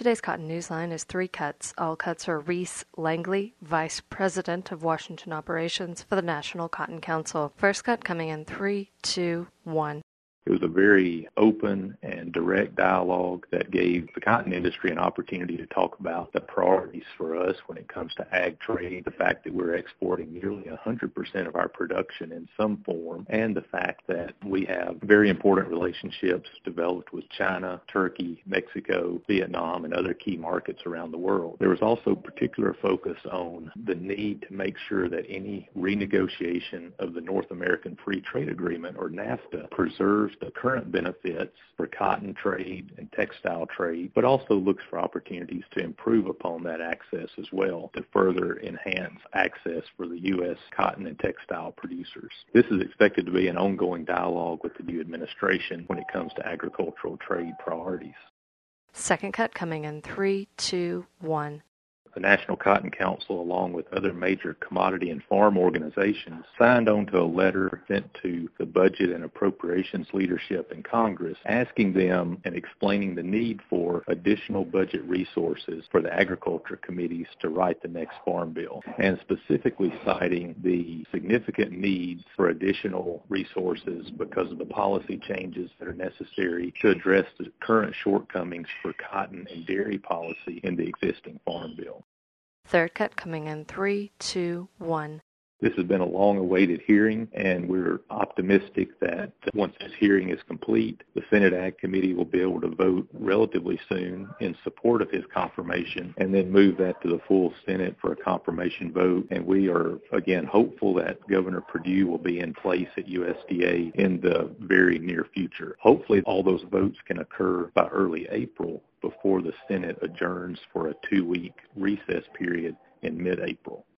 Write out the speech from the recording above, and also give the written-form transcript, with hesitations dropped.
Today's Cotton Newsline is 3 cuts. All cuts are Reese Langley, Vice President of Washington Operations for the National Cotton Council. First cut coming in 3, 2, 1. It was a very open and direct dialogue that gave the cotton industry an opportunity to talk about the priorities for us when it comes to ag trade, the fact that we're exporting nearly 100% of our production in some form, and the fact that we have very important relationships developed with China, Turkey, Mexico, Vietnam, and other key markets around the world. There was also particular focus on the need to make sure that any renegotiation of the North American Free Trade Agreement, or NAFTA, preserves the current benefits for cotton trade and textile trade, but also looks for opportunities to improve upon that access as well to further enhance access for the U.S. cotton and textile producers. This is expected to be an ongoing dialogue with the new administration when it comes to agricultural trade priorities. Second cut coming in 3, 2, 1. The National Cotton Council, along with other major commodity and farm organizations, signed on to a letter sent to the Budget and Appropriations leadership in Congress, asking them and explaining the need for additional budget resources for the agriculture committees to write the next farm bill, and specifically citing the significant needs for additional resources because of the policy changes that are necessary to address the current shortcomings for cotton and dairy policy in the existing farm bill. Third cut coming in 3, 2, 1. This has been a long-awaited hearing, and we're optimistic that once this hearing is complete, the Senate Ag Committee will be able to vote relatively soon in support of his confirmation and then move that to the full Senate for a confirmation vote. And we are, again, hopeful that Governor Perdue will be in place at USDA in the very near future. Hopefully all those votes can occur by early April before the Senate adjourns for a 2-week recess period in mid-April.